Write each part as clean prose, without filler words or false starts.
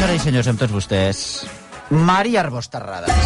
Senyores i senyors, amb tots vostès, Maria Arbós Terrades.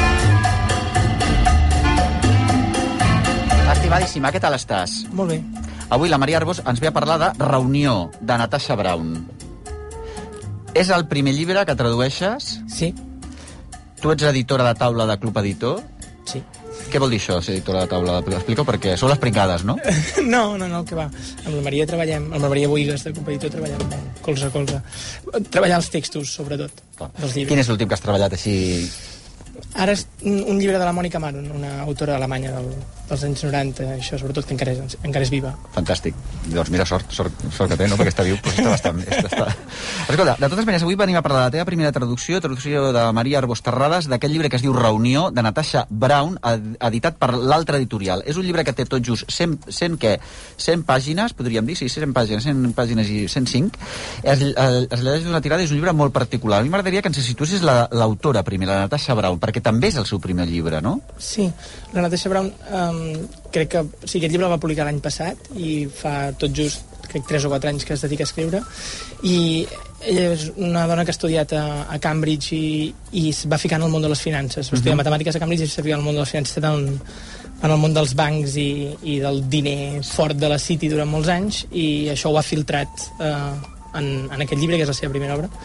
Estimadíssima, què tal estàs? Molt bé. Avui la Maria Arbós ens ve a parlar de Reunió, de Natasha Brown. És el primer llibre que tradueixes? Sí. Tu ets editora de taula de Club Editor? Sí. Què vol dir això, ser editora de taula? Explico perquè sou les pringades, no? No, que va. Amb la Maria treballem, amb la Maria Boigues de Club Editor treballem colze a colze. Treballar els textos, sobretot, dels llibres. Quin és l'últim que has treballat així? Ara és un llibre de la Mònica Maron, una autora alemanya dels anys 90, això, sobretot, que encara és viva. Fantàstic. Doncs mira, sort que té, no? Perquè està viu, doncs està bastant... Escolta, de totes maneres, avui venim a parlar de la teva primera traducció de Maria Arbós Terrades, d'aquest llibre que es diu Reunió, de Natasha Brown, editat per l'Altra Editorial. És un llibre que té tot just 100 pàgines, podríem dir, sí, 100 pàgines i 105. Es llegeix d'una tirada, és un llibre molt particular. A mi m'agradaria que ens situessis l'autora primer, la Natasha Brown, perquè també és el seu primer llibre, no? Sí, la Natasha Brown crec que... Sí, aquest llibre el va publicar l'any passat i fa tot just, crec, 3 o 4 anys que es dedica a escriure, i ella és una dona que ha estudiat a Cambridge i es va ficar en el món de les finances. Va estudiar matemàtiques a Cambridge i s'ha ficat en el món de les finances, en el món dels bancs i del diner fort de la City durant molts anys, i això ho ha filtrat en aquest llibre, que és la seva primera obra.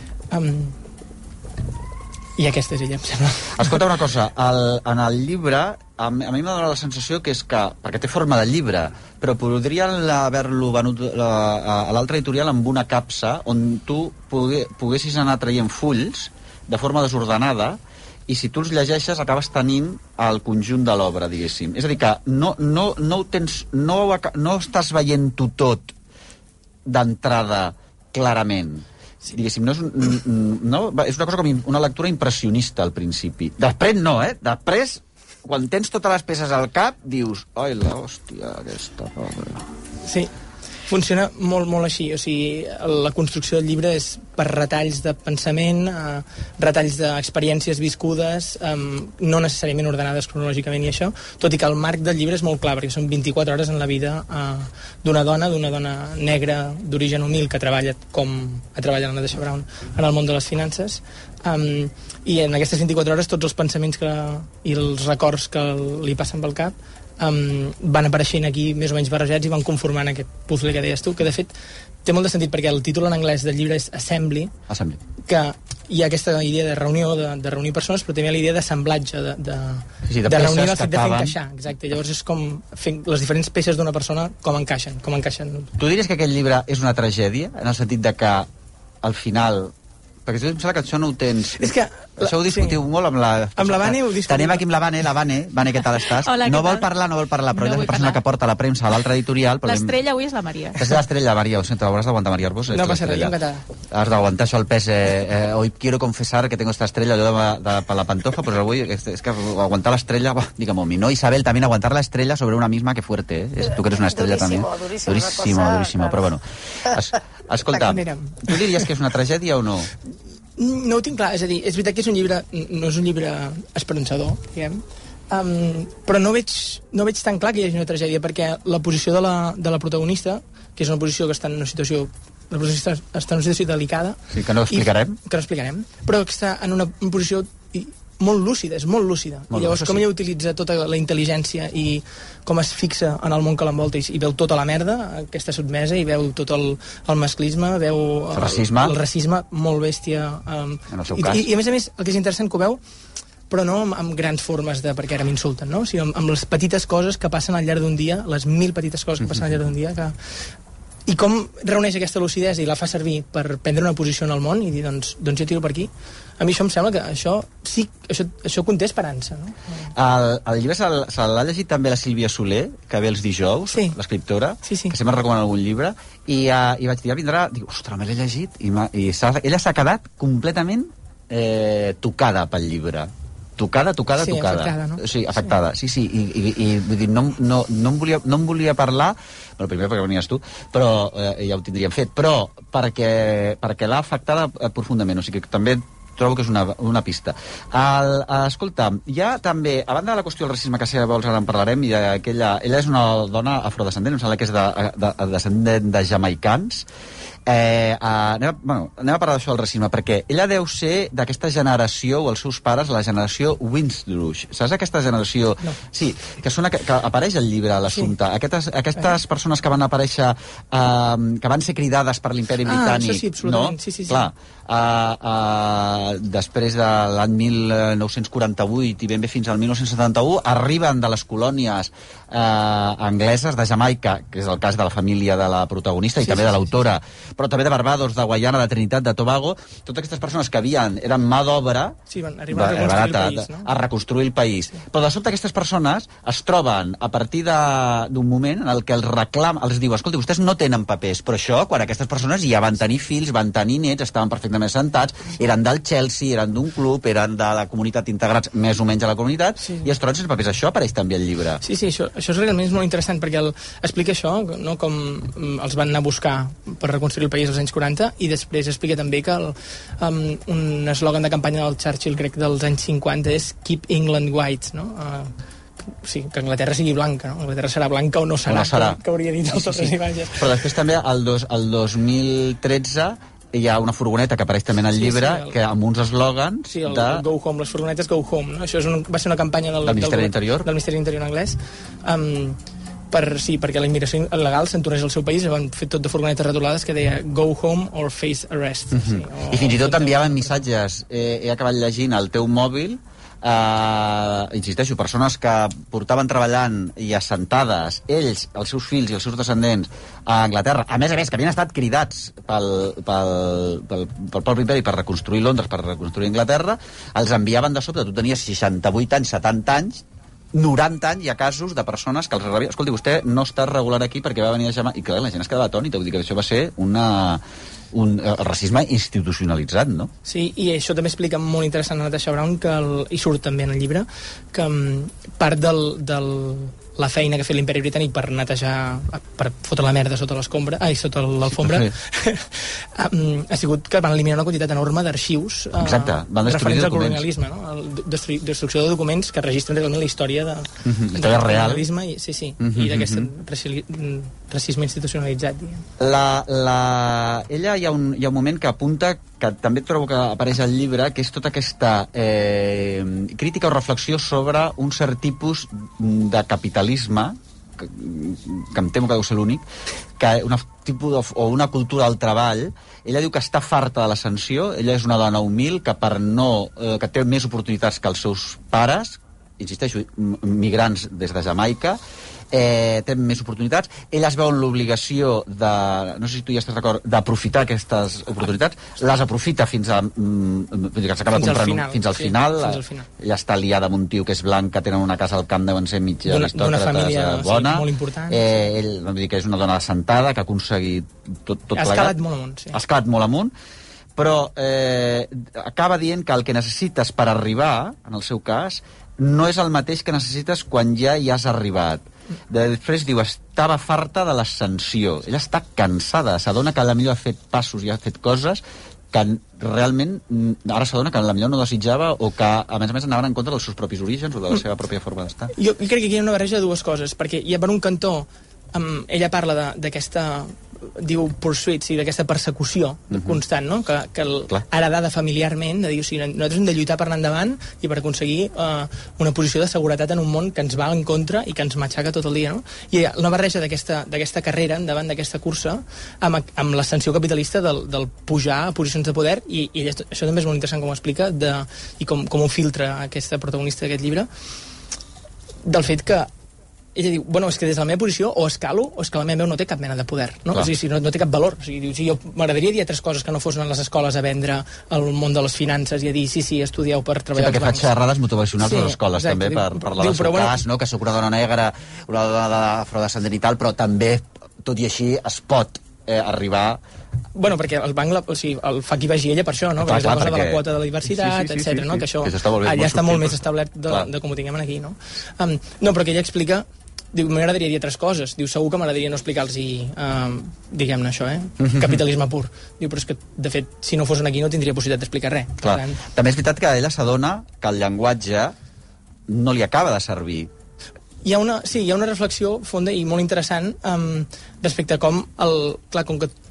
I aquesta és ella, em sembla. Escolta una cosa, en el llibre, a mi m'ha donat la sensació que és que, perquè té forma de llibre, però podrien haver-lo venut a l'altra editorial amb una capsa on tu poguessis anar traient fulls de forma desordenada, i si tu els llegeixes acabes tenint el conjunt de l'obra, diguéssim. És a dir, que no estàs veient-ho tot d'entrada clarament. Sí. Diguéssim, és una cosa com una lectura impressionista al principi. Després no, Després, quan tens totes les peces al cap, dius, ai, l'hòstia, aquesta pobra. Sí, funciona molt, molt així. O sigui, la construcció del llibre és per retalls de pensament, retalls d'experiències viscudes, no necessàriament ordenades cronològicament i això, tot i que el marc del llibre és molt clar, perquè són 24 hores en la vida d'una dona negra d'origen humil que treballa com ha treballat la Natasha Brown en el món de les finances, i en aquestes 24 hores tots els pensaments i els records que li passen pel cap van apareixent aquí més o menys barrejats i van conformant aquest puzzle que deies tu, que de fet té molt de sentit perquè el títol en anglès del llibre és Assembly, que hi ha aquesta idea de reunió, de reunir persones, però també hi ha la idea d'assemblatge, de reunir el fet de fer encaixar. Exacte. Llavors és com les diferents peces d'una persona com encaixen. Tu diries que aquest llibre és una tragèdia, en el sentit de que al final... Perquè em sembla que això no ho tens... És que... Això ho discutiu molt amb la... Amb la Vane ho discutiu. Tenim aquí amb la Vane. Vane, què tal estàs? Hola, no vol parlar, però és la persona que porta la premsa a l'altra editorial. L'estrella avui és la Maria. És l'estrella, Maria, ho sento, hauràs d'aguantar, Maria Arbós. No passa res, encantada. Has d'aguantar això al pes. Hoy quiero confesar que tengo esta estrella, allò de la pantofa, pues avui és que aguantar l'estrella, digue-m'ho a mi, no? Isabel, también aguantar la estrella sobre una misma, que fuerte, ¿eh? Tu que eres una estrella també. Duríssimo, però bueno. Escolta, tu diries que és una tragèdia o no? No ho tinc clar, és a dir, és veritat que és un llibre, no és un llibre esperançador, diguem, però no veig tan clar que hi hagi una tragèdia, perquè la posició de la protagonista, que és una posició que està en una situació... La protagonista està en una situació delicada... Sí, que no explicarem. Però que està en una posició molt lúcida, és molt lúcida. I llavors, com ella utilitza tota la intel·ligència i com es fixa en el món que l'envolta i veu tota la merda que està sotmesa i veu tot el masclisme, veu el racisme molt bèstia. I a més, el que és interessant que ho veu, però no amb grans formes de perquè ara m'insulten, no? O sigui, amb les petites coses que passen al llarg d'un dia, les 1000 petites coses que passen al llarg d'un dia, i com reuneix aquesta lucidesa i la fa servir per prendre una posició en el món i dir, doncs jo tiro per aquí. A mi això em sembla que això conté esperança, no? El llibre se l'ha llegit també la Sílvia Soler, que ve els dijous, l'escriptora, que sempre recomana algun llibre, i vaig dir, vindrà, dic, ostres, me l'he llegit, i ella s'ha quedat completament tocada pel llibre. Tocada. Afectada, no? Sí, afectada, sí. I vull dir, no em volia parlar, bueno, primer perquè venies tu, però ja ho tindríem fet, però perquè l'ha afectada profundament, o sigui que també trobo que és una pista. Escolta, hi ha també, a banda de la qüestió del racisme, que si vols ara en parlarem, ella és una dona afrodescendent, em sembla que és descendent de jamaicans, Anem a parlar d'això del racisme, perquè ella deu ser d'aquesta generació, o els seus pares, la generació Windrush. Saps aquesta generació? No. Sí, que apareix al llibre, l'assumpte. Sí. Aquestes persones que van aparèixer, que van ser cridades per l'imperi britànic. Això sí, absolutament. No? Sí. Clar, després de l'any 1948 i ben bé fins al 1971, arriben de les colònies angleses de Jamaica, que és el cas de la família de la protagonista i també de l'autora, però també de Barbados, de Guaiana, de Trinitat, de Tobago. Totes aquestes persones que eren mà d'obra, van arribar a reconstruir el país, no? A reconstruir el país. Sí. Però de sobte aquestes persones es troben a partir d'un moment en el que els diu, escolta, vostès no tenen papers, però això, quan aquestes persones ja van tenir fills, van tenir nets, estaven perfectament assentats, eren del Chelsea, eren d'un club, eren de la comunitat, integrats més o menys a la comunitat, i es troben sense papers. Això apareix també al llibre. Sí, això és realment molt interessant, perquè explica això, no? Com els van anar a buscar per reconstruir el país als anys 40, i després explica també que un eslògan de campanya del Churchill, crec, dels anys 50 és Keep England White, no? Sí, que Anglaterra sigui blanca, no? Anglaterra serà blanca o no serà, que hauria dit el Torres i Bages. Però després també, el 2013, hi ha una furgoneta que apareix també en el llibre, que amb uns eslògans... Sí, el Go Home, les furgonetes Go Home, no? Això va ser una campanya del Ministeri d'Interior. Del Ministeri d'Interior anglès, perquè la immigració il·legal s'entornés al seu país, i van fer tot de furgonetes retolades que deia Go Home or Face Arrest. Sí, i fins i tot enviaven missatges. He acabat llegint al teu mòbil, insisteixo, persones que portaven treballant i assentades, ells, els seus fills i els seus descendents a Anglaterra, a més, que havien estat cridats pel poble imperi per reconstruir Londres, per reconstruir Anglaterra, els enviaven de sobte. Tu tenies 68 anys, 70 anys, 90 anys, hi ha casos de persones que els rebien. Escolti, vostè no està regular aquí perquè va venir a Jamaica. I clar, la gent es quedava atònita. Vull dir que això va ser un racisme institucionalitzat, no? Sí, i això també explica molt interessant a Natasha Brown, i surt també en el llibre, que part la feina que ha fet l'imperi britànic per netejar, per fotre la merda sota l'alfombra, ha sigut que van eliminar una quantitat enorme d'arxius referents al colonialisme, no? Destrucció de documents que registren realment la història del colonialisme i d'aquest racisme institucionalitzat. Ella hi ha un moment que apunta, que també trobo que apareix al llibre, que és tota aquesta crítica o reflexió sobre un cert tipus de capitalisme, que em temo que deu ser l'únic, que una cultura del treball. Ella diu que està farta de l'ascensió. Ella és una dona humil que que té més oportunitats que els seus pares, insisteixo, migrants des de Jamaica, té més oportunitats. Ella es veu en l'obligació de, no sé si tu ja estàs d'acord, d'aprofitar aquestes oportunitats. Les aprofita fins al final. Ella està liada amb un tio que és blanc, que tenen una casa al camp, deuen ser mig d'una família bona, molt important. Ell vam dir que és una dona assentada, que ha aconseguit tot plegat. Ha escalat molt amunt, sí. Ha escalat molt amunt, però acaba dient que el que necessites per arribar, en el seu cas, no és el mateix que necessites quan ja hi has arribat. Després diu, estava farta de l'ascensió. Ella està cansada, s'adona que potser ha fet passos i ha fet coses que realment ara s'adona que potser no desitjava, o que a més anaven en contra dels seus propis orígens o de la seva pròpia forma d'estar. Jo crec que aquí hi ha una barreja de dues coses, perquè hi ha per un cantó ella parla d'aquesta diu pursuit, sí, d'aquesta persecució constant, no? que heredada familiarment, de dir, o sigui, nosaltres hem de lluitar per anar endavant i per aconseguir una posició de seguretat en un món que ens va en contra i que ens matxaca tot el dia, no? I hi ha una barreja d'aquesta carrera endavant, d'aquesta cursa, amb l'ascensió capitalista del pujar a posicions de poder, i això també és molt interessant com ho explica, i com ho filtra aquesta protagonista d'aquest llibre, del fet que ella diu, bueno, és que des de la meva posició o escalo o és que la meva veu no té cap mena de poder, no? O sigui, no té cap valor. O sigui, diu, jo m'agradaria dir altres coses que no fossin a les escoles a vendre el món de les finances i a dir, sí, estudieu per treballar als bancs. Perquè faig xerrades motivacionals a les escoles, també, per parlar del seu cas, no? Que sóc una dona negra, una dona afrodescendent i tal, però també, tot i així, es pot arribar... Bueno, perquè el banc el fa qui vagi ella per això, no? Perquè és la cosa de la quota de la diversitat, etc. No? Que això allà està molt més establert de com ho tinguem aquí, no? No, però que ella explica... Diu, m'agradaria dir altres coses. Diu, segur que m'agradaria no explicar-los, diguem-ne això, capitalisme pur. Diu, però és que, de fet, si no fos aquí no tindria possibilitat d'explicar res. També és veritat que ella s'adona que el llenguatge no li acaba de servir. Hi ha una reflexió fonda i molt interessant respecte a com que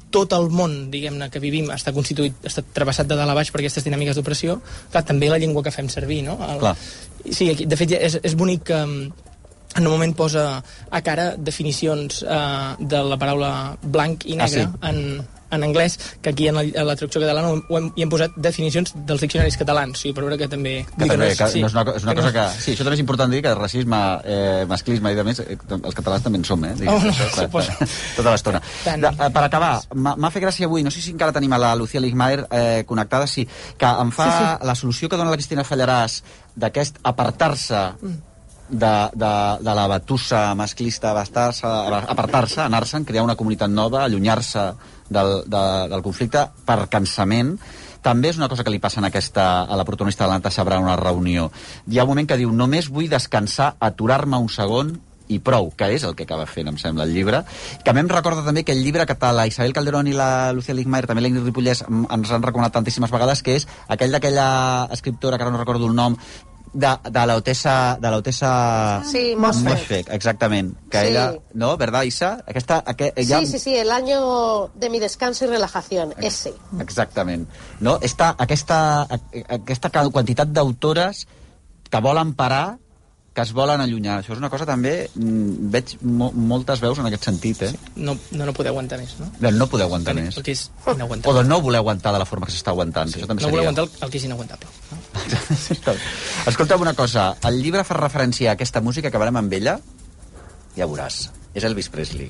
tot el món, diguem-ne, que vivim està constituït, està travessat de dalt a baix per aquestes dinàmiques d'opressió, clar, també la llengua que fem servir, no? Sí, aquí, de fet, és bonic que en un moment posa a cara definicions de la paraula blanc i negre en anglès, que aquí en la traducció catalana hi hem posat definicions dels diccionaris catalans, per veure que també... és una cosa que... Sí, això també és important dir, que racisme, masclisme i demés, els catalans també en som, tota l'estona. Per acabar, m'ha fet gràcia avui, no sé si encara tenim a la Lucía Ligmaer connectada, sí, que em fa la solució que dona la Cristina Fallaràs d'aquest apartar-se de la batussa masclista, apartar-se, anar-se'n, crear una comunitat nova, allunyar-se del conflicte per cansament, també és una cosa que li passa a la protagonista de la Natasha Brown a una reunió. Hi ha un moment que diu: només vull descansar, aturar-me un segon i prou, que és el que acaba fent, em sembla, el llibre, que a mi em recorda també que el llibre que la Isabel Calderón i la Lucía Ligmaer, també l'Ingrid Ripollès, ens han recomanat tantíssimes vegades, que és aquell d'aquella escriptora, que ara no recordo el nom, de la Otessa Moshfegh, exactament, que ella, ¿no? ¿Verdad, Isa? Sí, el año de mi descanso y relajación, ese. Exactament. No? Aquesta quantitat d'autores que volen parar, que es volen allunyar. Això és una cosa també... Veig moltes veus en aquest sentit, eh? No podeu aguantar més, no? No podeu aguantar més. Perquè és inaguantable. O de no voler aguantar de la forma que s'està aguantant. No voler aguantar el que és inaguantable. Escolta'm una cosa. El llibre fa referència a aquesta música, que acabarem amb ella. Ja veuràs. És Elvis Presley.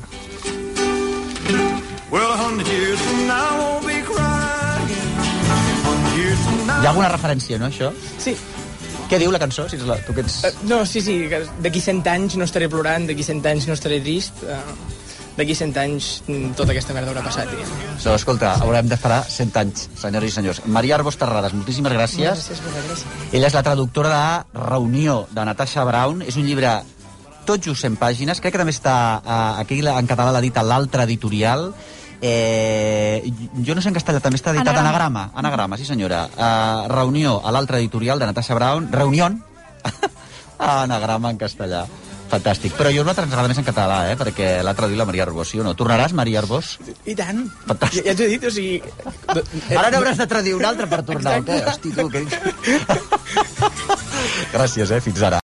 Hi ha alguna referència, no, això? Sí. Què diu la cançó? Si tu que ets... No, sí, d'aquí 100 anys no estaré plorant, d'aquí 100 anys no estaré trist, d'aquí 100 anys tota aquesta merda haurà passat. Escolta, haurem d'esperar 100 anys, senyores i senyors. Maria Arbós Terrades, moltíssimes gràcies. Gràcies. Ella és la traductora de Reunió, de Natasha Brown. És un llibre tot just 100 pàgines. Crec que també està, aquí en català l'ha dit a l'altre editorial. Jo no sé en castellà, també està editat Anagrama, sí senyora. Reunió, a l'altre editorial de Natasha Brown. Reunión, Anagrama en castellà. Fantàstic. Però jo nosaltres ens agrada més en català, perquè l'ha traduït la Maria Arbós, sí o no? Tornaràs, Maria Arbós? I tant. Fantàstic. Ja t'ho he dit, o sigui... Ara n'hauràs de traduir un altre per tornar, o què? Hosti, tu, què... Gràcies, fins ara.